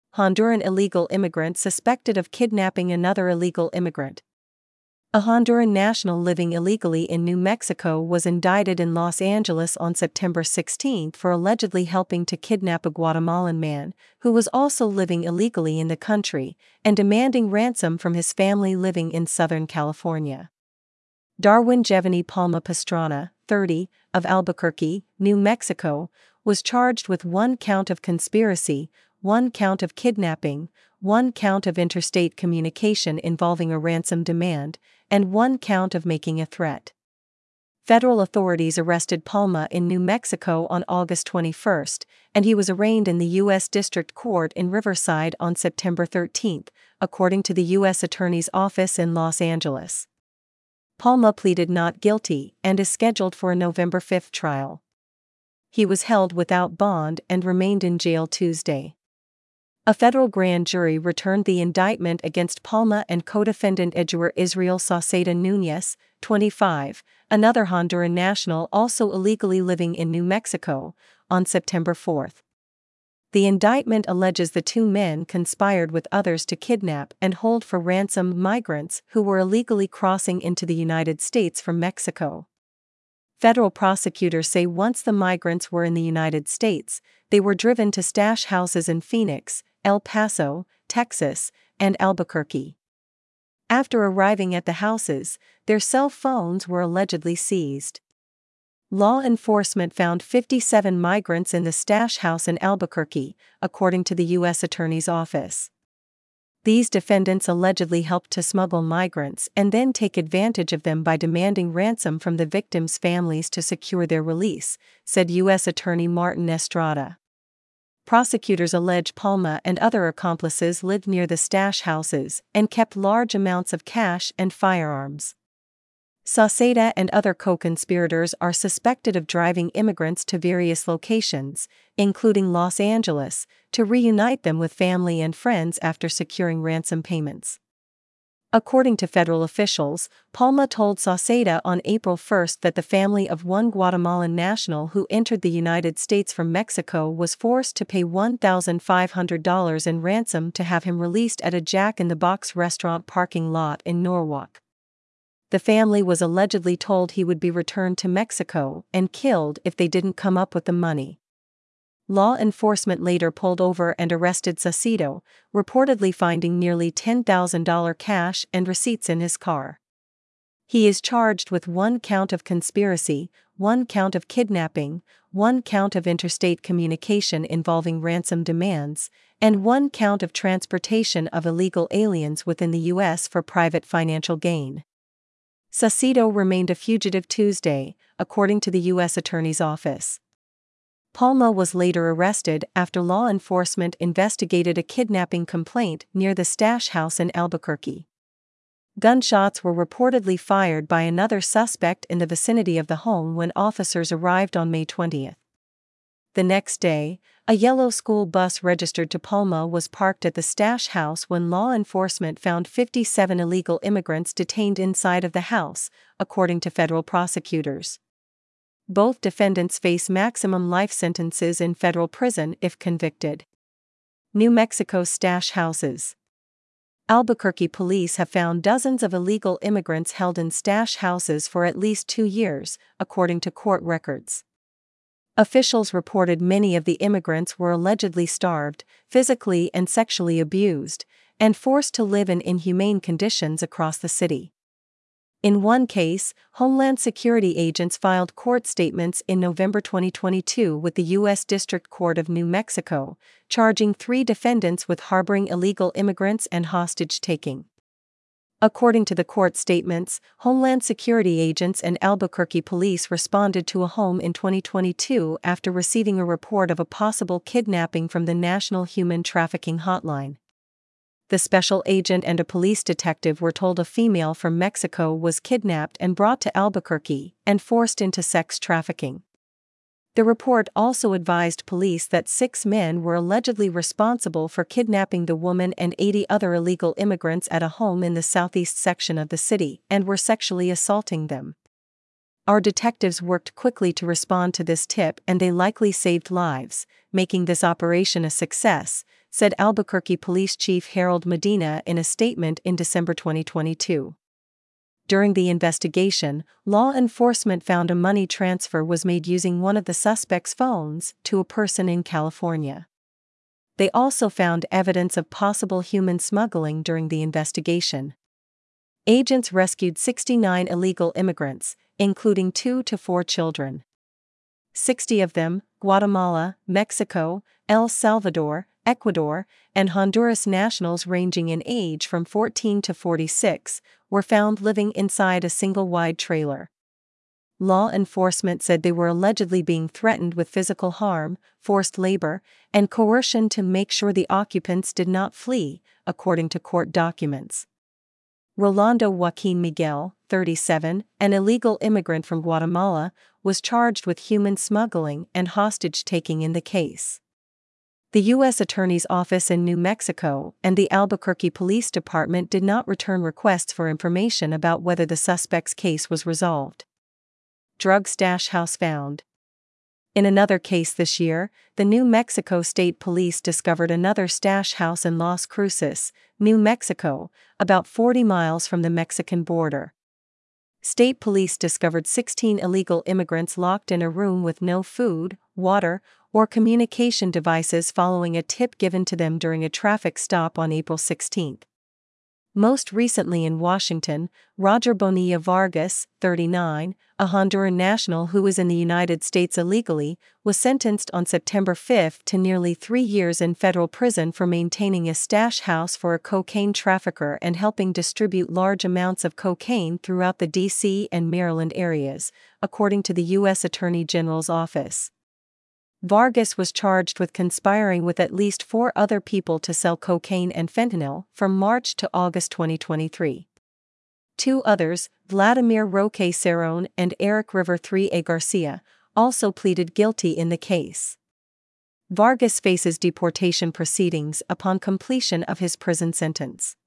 Honduran illegal immigrant suspected of kidnapping another illegal immigrant. A Honduran national living illegally in New Mexico was indicted in Los Angeles on September 16 for allegedly helping to kidnap a Guatemalan man, who was also living illegally in the country, and demanding ransom from his family living in Southern California. Darwin Jevany Palma Pastrana, 30, of Albuquerque, New Mexico, was charged with 1 count of conspiracy, 1 count of kidnapping, 1 count of interstate communication involving a ransom demand, and 1 count of making a threat. Federal authorities arrested Palma in New Mexico on August 21, and he was arraigned in the U.S. District Court in Riverside on September 13, according to the U.S. Attorney's Office in Los Angeles. Palma pleaded not guilty and is scheduled for a November 5 trial. He was held without bond and remained in jail Tuesday. A federal grand jury returned the indictment against Palma and co-defendant Eduard Israel Sauceda Núñez, 25, another Honduran national also illegally living in New Mexico, on September 4. The indictment alleges the 2 men conspired with others to kidnap and hold for ransom migrants who were illegally crossing into the United States from Mexico. Federal prosecutors say once the migrants were in the United States, they were driven to stash houses in Phoenix, El Paso, Texas, and Albuquerque. After arriving at the houses, their cell phones were allegedly seized. Law enforcement found 57 migrants in the stash house in Albuquerque, according to the U.S. Attorney's Office. These defendants allegedly helped to smuggle migrants and then take advantage of them by demanding ransom from the victims' families to secure their release, said U.S. Attorney Martin Estrada. Prosecutors allege Palma and other accomplices lived near the stash houses and kept large amounts of cash and firearms. Sauceda and other co-conspirators are suspected of driving immigrants to various locations, including Los Angeles, to reunite them with family and friends after securing ransom payments. According to federal officials, Palma told Sauceda on April 1 that the family of one Guatemalan national who entered the United States from Mexico was forced to pay $1,500 in ransom to have him released at a Jack in the Box restaurant parking lot in Norwalk. The family was allegedly told he would be returned to Mexico and killed if they didn't come up with the money. Law enforcement later pulled over and arrested Sauceda, reportedly finding nearly $10,000 cash and receipts in his car. He is charged with 1 count of conspiracy, 1 count of kidnapping, 1 count of interstate communication involving ransom demands, and 1 count of transportation of illegal aliens within the U.S. for private financial gain. Sauceda remained a fugitive Tuesday, according to the U.S. Attorney's Office. Palma was later arrested after law enforcement investigated a kidnapping complaint near the stash house in Albuquerque. Gunshots were reportedly fired by another suspect in the vicinity of the home when officers arrived on May 20. The next day, a yellow school bus registered to Palma was parked at the stash house when law enforcement found 57 illegal immigrants detained inside of the house, according to federal prosecutors. Both defendants face maximum life sentences in federal prison if convicted. New Mexico stash houses. Albuquerque police have found dozens of illegal immigrants held in stash houses for at least 2 years, according to court records. Officials reported many of the immigrants were allegedly starved, physically and sexually abused, and forced to live in inhumane conditions across the city. In one case, Homeland Security agents filed court statements in November 2022 with the U.S. District Court of New Mexico, charging 3 defendants with harboring illegal immigrants and hostage-taking. According to the court statements, Homeland Security agents and Albuquerque police responded to a home in 2022 after receiving a report of a possible kidnapping from the National Human Trafficking Hotline. The special agent and a police detective were told a female from Mexico was kidnapped and brought to Albuquerque and forced into sex trafficking. The report also advised police that 6 men were allegedly responsible for kidnapping the woman and 80 other illegal immigrants at a home in the southeast section of the city and were sexually assaulting them. Our detectives worked quickly to respond to this tip and they likely saved lives, making this operation a success, said Albuquerque Police Chief Harold Medina in a statement in December 2022. During the investigation, law enforcement found a money transfer was made using one of the suspect's phones to a person in California. They also found evidence of possible human smuggling during the investigation. Agents rescued 69 illegal immigrants, including 2 to 4 children. 60 of them, Guatemala, Mexico, El Salvador, Ecuador, and Honduras nationals ranging in age from 14 to 46, were found living inside a single wide trailer. Law enforcement said they were allegedly being threatened with physical harm, forced labor, and coercion to make sure the occupants did not flee, according to court documents. Rolando Joaquin Miguel, 37, an illegal immigrant from Guatemala, was charged with human smuggling and hostage-taking in the case. The U.S. Attorney's Office in New Mexico and the Albuquerque Police Department did not return requests for information about whether the suspect's case was resolved. Drug stash house found. In another case this year, the New Mexico State Police discovered another stash house in Las Cruces, New Mexico, about 40 miles from the Mexican border. State police discovered 16 illegal immigrants locked in a room with no food, water, or communication devices following a tip given to them during a traffic stop on April 16. Most recently in Washington, Roger Bonilla Vargas, 39, a Honduran national who was in the United States illegally, was sentenced on September 5 to nearly 3 years in federal prison for maintaining a stash house for a cocaine trafficker and helping distribute large amounts of cocaine throughout the D.C. and Maryland areas, according to the U.S. Attorney General's office. Vargas was charged with conspiring with at least 4 other people to sell cocaine and fentanyl from March to August 2023. 2 others, Vladimir Roque Cerrone and Eric River 3A Garcia, also pleaded guilty in the case. Vargas faces deportation proceedings upon completion of his prison sentence.